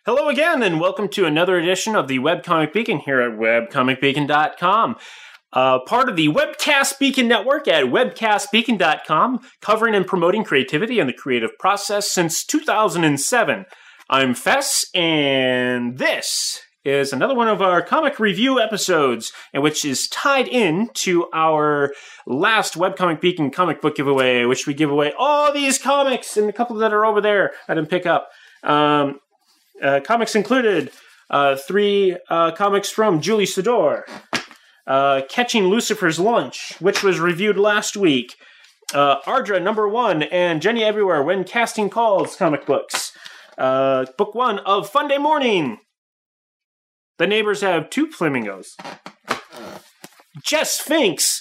Hello again, and welcome to another edition of the Webcomic Beacon here at webcomicbeacon.com. Part of the Webcast Beacon network at webcastbeacon.com, covering and promoting creativity and the creative process since 2007. I'm Fess, and this is another one of our comic review episodes, and which is tied in to our last Webcomic Beacon comic book giveaway, which we give away all these comics, and a couple that are over there I didn't pick up. Comics included 3 comics from Julie Sador, Catching Lucifer's Lunch, which was reviewed last week, Ardra #1, and Jenny Everywhere When Casting Calls comic books, book 1 of Fun Day Morning. The neighbors have 2 flamingos. Jess Finks,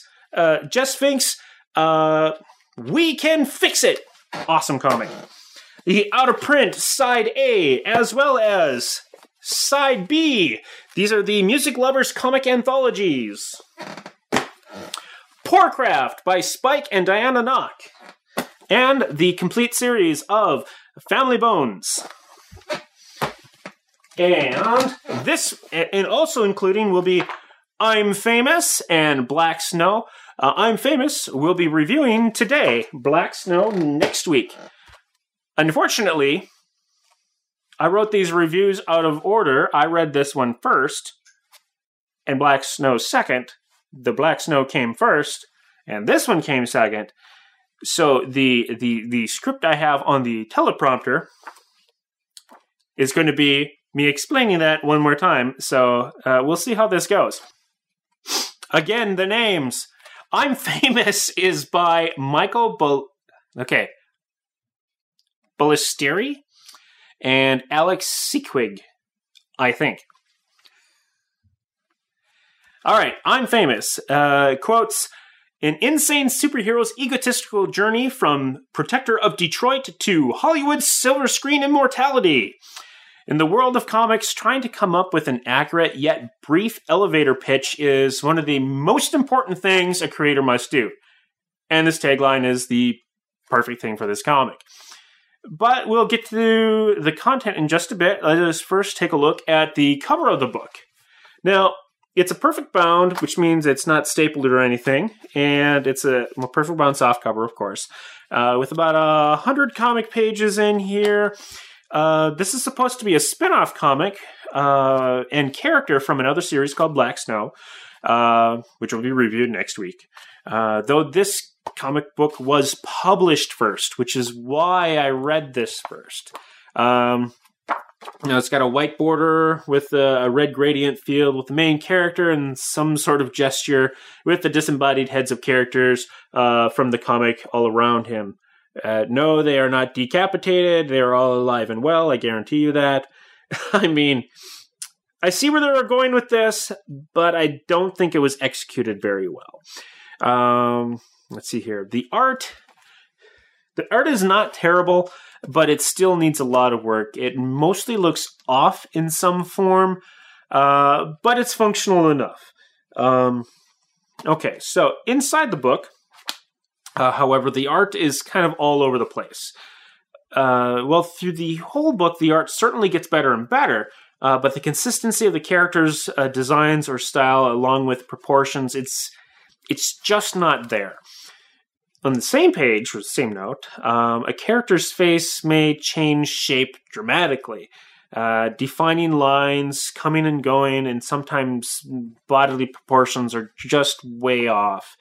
We Can Fix It. Awesome comic. The Out of Print Side A, as well as Side B. These are the Music Lovers comic anthologies. Poorcraft by Spike and Diana Knock. And the complete series of Family Bones. And this, and also including, will be I'm Famous and Black Snow. I'm Famous will be reviewing today. Black Snow next week. Unfortunately, I wrote these reviews out of order. I read this one first, and Black Snow second. The Black Snow came first, and this one came second. So the script I have on the teleprompter is going to be me explaining that one more time. So we'll see how this goes. Again, the names. I'm Famous is by Michael Ballestieri and Alex Sequig, I think. All right, I'm Famous. Quotes, an insane superhero's egotistical journey from protector of Detroit to Hollywood's silver screen immortality. In the world of comics, trying to come up with an accurate yet brief elevator pitch is one of the most important things a creator must do. And this tagline is the perfect thing for this comic. But we'll get to the content in just a bit. Let us first take a look at the cover of the book. Now, it's a perfect bound, which means it's not stapled or anything, and it's a perfect bound soft cover, of course, with about 100 comic pages in here. This is supposed to be a spin-off comic and character from another series called Black Snow, which will be reviewed next week. Though this comic book was published first, which is why I read this first. It's got a white border with a red gradient field with the main character and some sort of gesture with the disembodied heads of characters from the comic all around him. No, they are not decapitated. They are all alive and well. I guarantee you that. I mean, I see where they were going with this, but I don't think it was executed very well. Let's see here. The art is not terrible, but it still needs a lot of work. It mostly looks off in some form, but it's functional enough. Okay, so inside the book, however, the art is kind of all over the place. Through the whole book, the art certainly gets better and better, but the consistency of the characters' designs or style, along with proportions, it's just not there. On the same page, or the same note, a character's face may change shape dramatically, defining lines, coming and going, and sometimes bodily proportions are just way off.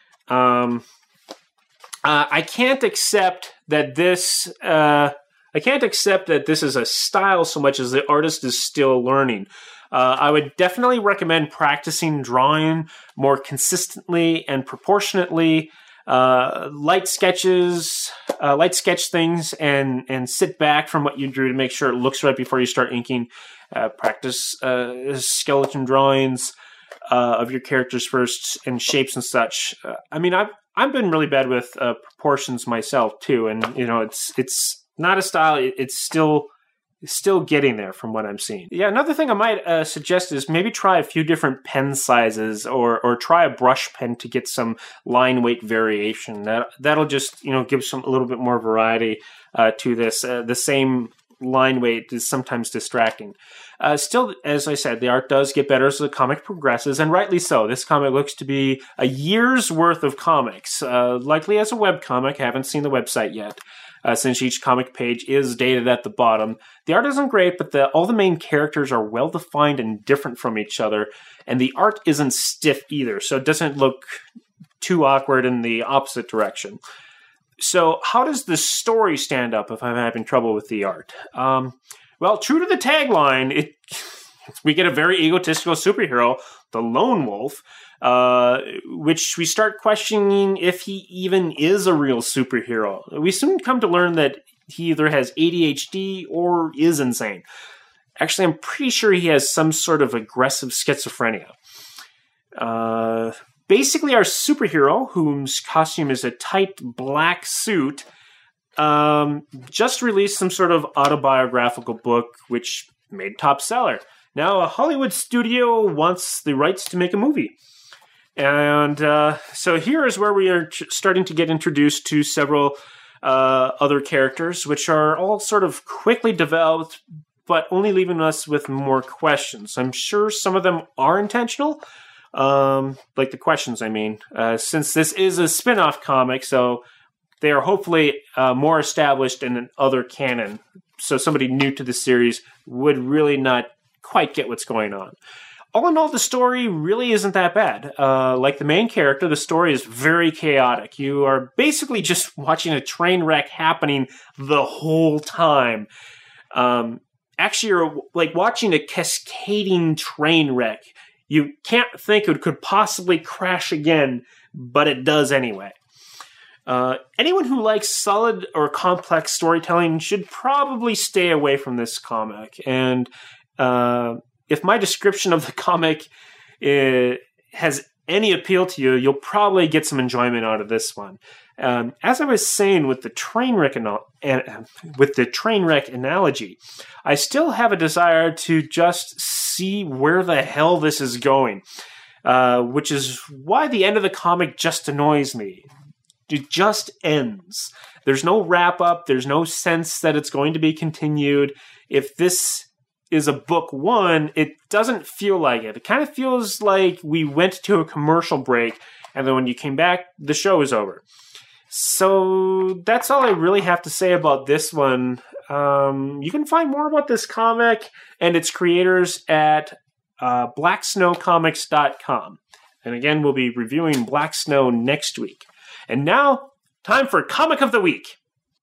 I can't accept that this. I can't accept that this is a style so much as the artist is still learning. I would definitely recommend practicing drawing more consistently and proportionately. Light sketch things and sit back from what you drew to make sure it looks right before you start inking. Practice skeleton drawings of your characters first and shapes and such. I've been really bad with proportions myself too, and it's not a style. It's still getting there from what I'm seeing. Yeah, another thing I might suggest is maybe try a few different pen sizes or try a brush pen to get some line weight variation. That'll just give a little bit more variety to this. The same line weight is sometimes distracting. Still, as I said, the art does get better as the comic progresses, and rightly so. This comic looks to be a year's worth of comics, likely as a webcomic. I haven't seen the website yet, since each comic page is dated at the bottom. The art isn't great, but all the main characters are well-defined and different from each other, and the art isn't stiff either, so it doesn't look too awkward in the opposite direction. So how does the story stand up if I'm having trouble with the art? Well, true to the tagline, we get a very egotistical superhero, the Lone Wolf, which we start questioning if he even is a real superhero. We soon come to learn that he either has ADHD or is insane. Actually, I'm pretty sure he has some sort of aggressive schizophrenia. Basically, our superhero, whose costume is a tight black suit, just released some sort of autobiographical book, which made top seller. Now, a Hollywood studio wants the rights to make a movie. And so here is where we are starting to get introduced to several other characters, which are all sort of quickly developed, but only leaving us with more questions. I'm sure some of them are intentional, like the questions, I mean, since this is a spin-off comic, so they are hopefully more established in an other canon, so somebody new to the series would really not quite get what's going on. All in all, the story really isn't that bad. Like the main character, the story is very chaotic. You are basically just watching a train wreck happening the whole time. Actually, you're like watching a cascading train wreck. You can't think it could possibly crash again, but it does anyway. Anyone who likes solid or complex storytelling should probably stay away from this comic. And if my description of the comic has any appeal to you, you'll probably get some enjoyment out of this one. As I was saying with the train wreck analogy, I still have a desire to just see where the hell this is going, which is why the end of the comic just annoys me. It just ends. There's no wrap-up. There's no sense that it's going to be continued. If this is a book one, it doesn't feel like it. It kind of feels like we went to a commercial break, and then when you came back, the show is over. So that's all I really have to say about this one. You can find more about this comic and its creators at blacksnowcomics.com. And again, we'll be reviewing Black Snow next week. And now, time for Comic of the Week.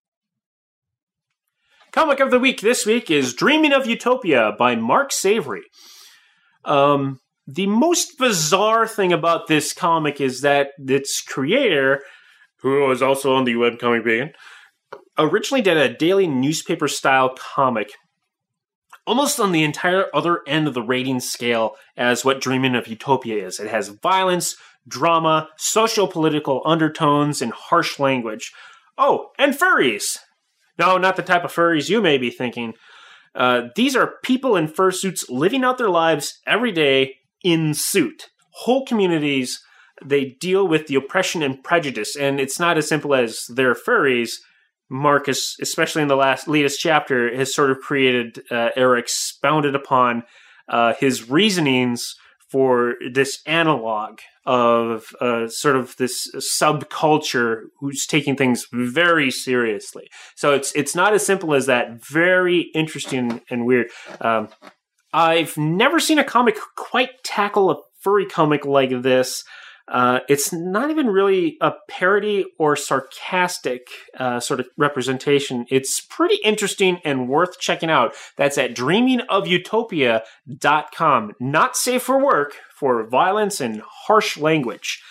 Comic of the Week this week is Dreaming of Utopia by Mark Savory. The most bizarre thing about this comic is that its creator, who was also on the webcomic Beacon, originally did a daily newspaper-style comic, almost on the entire other end of the rating scale as what Dreaming of Utopia is. It has violence, drama, socio-political undertones, and harsh language. Oh, and furries! No, not the type of furries you may be thinking. These are people in fursuits living out their lives every day in suit. Whole communities, they deal with the oppression and prejudice, and it's not as simple as they're furries. Marcus, especially in the latest chapter, has sort of created or expounded upon his reasonings for this analog of sort of this subculture who's taking things very seriously. So it's not as simple as that. Very interesting and weird. I've never seen a comic quite tackle a furry comic like this. It's not even really a parody or sarcastic sort of representation. It's pretty interesting and worth checking out. That's at dreamingofutopia.com. Not safe for work for violence and harsh language.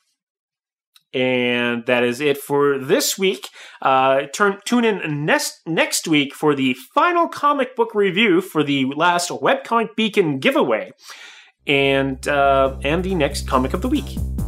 And that is it for this week. Tune in next week for the final comic book review for the last Webcomic Beacon giveaway. And the next comic of the week.